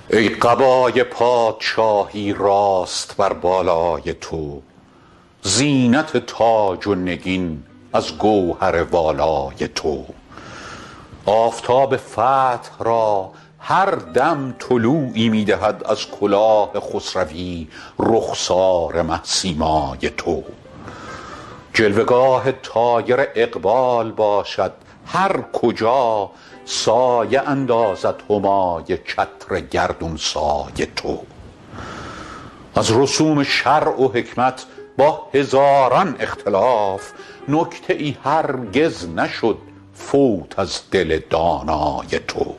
ای قبای پادشاهی راست بر بالای تو، زینت تاج و نگین از گوهر والای تو. آفتاب فتح را هر دم طلوعی می دهد از کلاه خسروی رخسار مه سیمای تو. جلوه‌گاه طایر اقبال باشد هر کجا، سایه اندازد همای چتر گردون سای تو. از رسوم شرع و حکمت با هزاران اختلاف، نکته ای هرگز نشد فوت از دل دانای تو.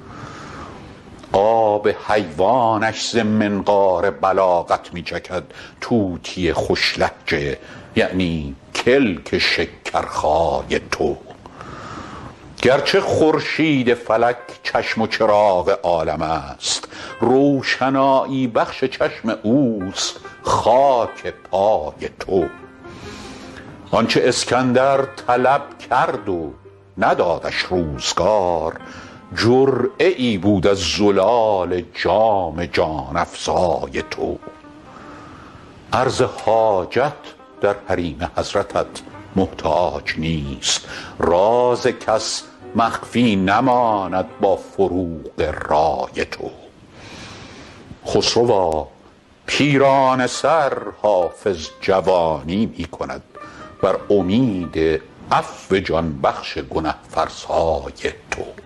آب حیوانش ز منقار بلاغت می چکد طوطی خوش لهجه، یعنی کلک شکرخای تو. گرچه خورشید فلک چشم و چراغ عالم است، روشنایی بخش چشم اوست خاک پای تو. آنچه اسکندر طلب کرد و ندادش روزگار، جرعه ای بود از زلال جام جان افزای تو. عرض حاجت در حریم حضرتت محتاج نیست، راز کس مخفی نماند با فروغ رای تو. خسروا پیرانه سر حافظ جوانی می کند بر امید عفو جان بخش گنه فرسای تو.